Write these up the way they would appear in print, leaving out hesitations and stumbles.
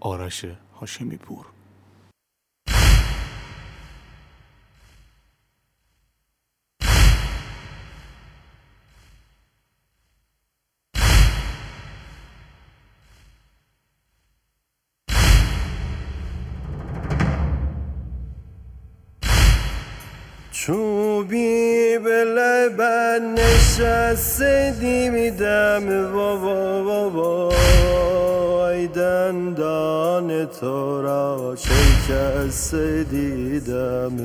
آرش هاشمی پور. چوبی به لبن نشسته دیدم بابا ای دندان تو را شکسته دیدم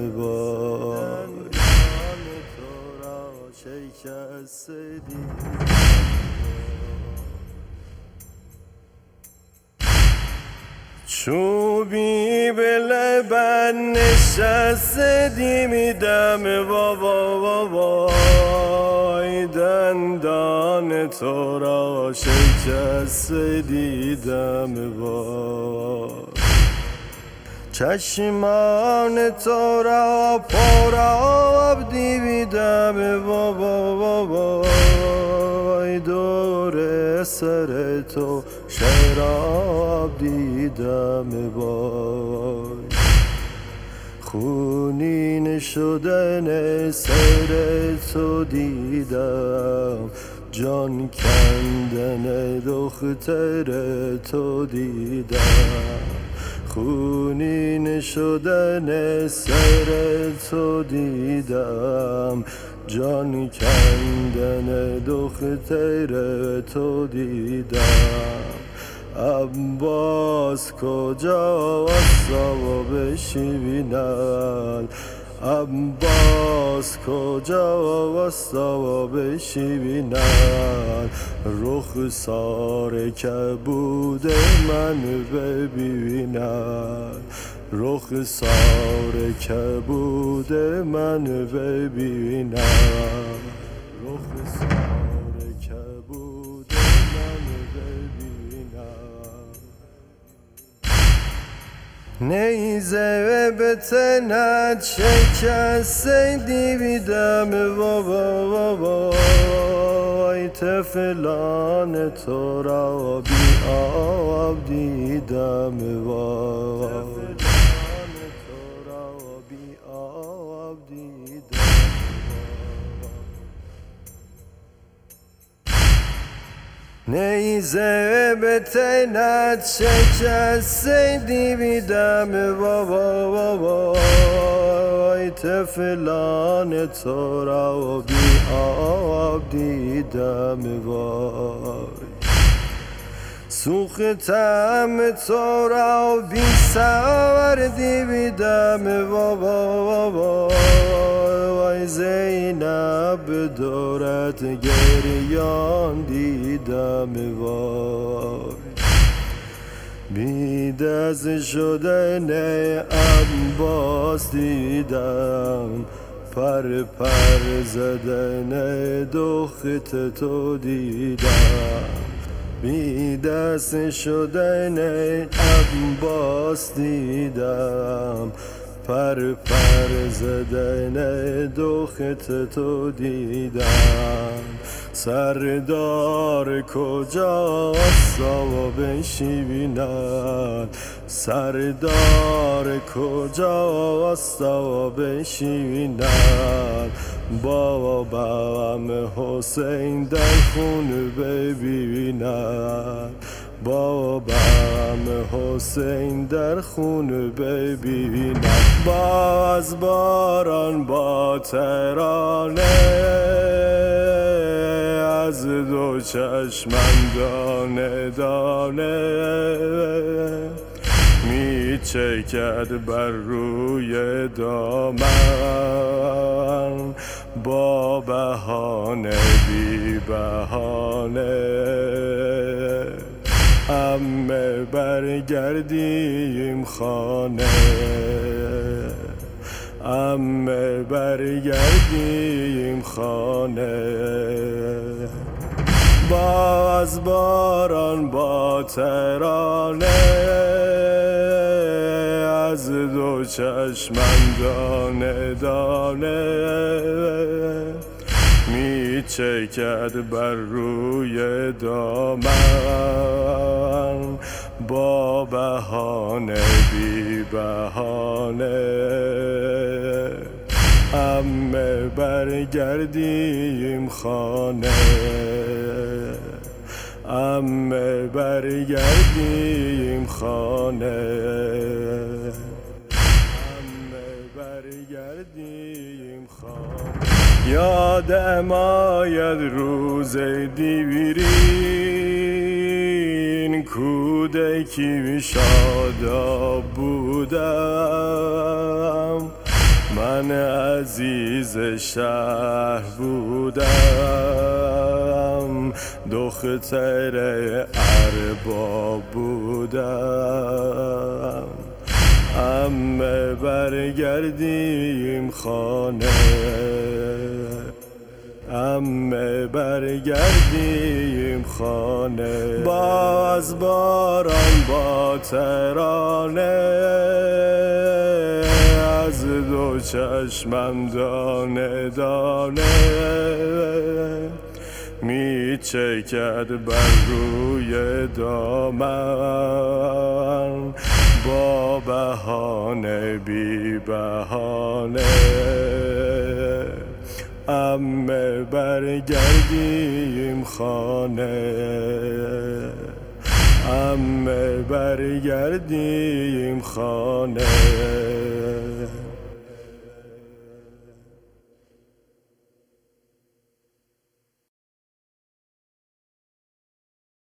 چوبی به لبن نشسته دیدم بابا ای دندان تو را شکسته دیدم چشمان تو را پر آب دیدم بابا ای دور سر تو شراب دیدم خونین شدن سر تو دیدم جان کندن دختر تو دیدم خونین شدن سر تو دیدم جان کندن دختر تو دیدم عباس کجاست و بشینند عباس کجاست و بشینند رخسار کبود من ببینند رخسار کبود من ببینند رخسار کبود من ببینند نیزه به تنت شکسته دیدم بابا ای طفلان تو را بی آب دیدم نیزه به تنت شکسته دیدم بابا ای طفلان تو را بی آب دیدم سوختم تو را بی سر دیدم بابا وای زینب دورت گریان دیدم بی دست شدن عباس دیدم پر زدن دخت تو دیدم بی دست شدن عباس دیدم پر زدن دخت تو دیدم سردار کجاست و بشینند سردار کجاست و بشینند بابام حسین در خون ببینند بابام حسین در خون ببینند باز باران با ترانه از دو چشمم دانه دانه می چکد بر روی دامن با بهانه بی بهانه عمه برگردیم خانه عمه برگردیم خانه باز باران با ترانه از دو چشمم دانه دانه می چکد بر روی دامن با بهانه بی بهانه عمه برگردیم خانه عمه برگردیم خانه عمه برگردیم خانه یادم آید روز دیرین کودکی شاداب بودم من عزیز شهر بودم دختر ارباب بودم عمه برگردیم خانه عمه برگردیم خانه باز باران با ترانه از دو چشمم دانه دانه می چکد بر روی دامن با بهانه بی بهانه عمه برگردیم خانه عمه برگردیم خانه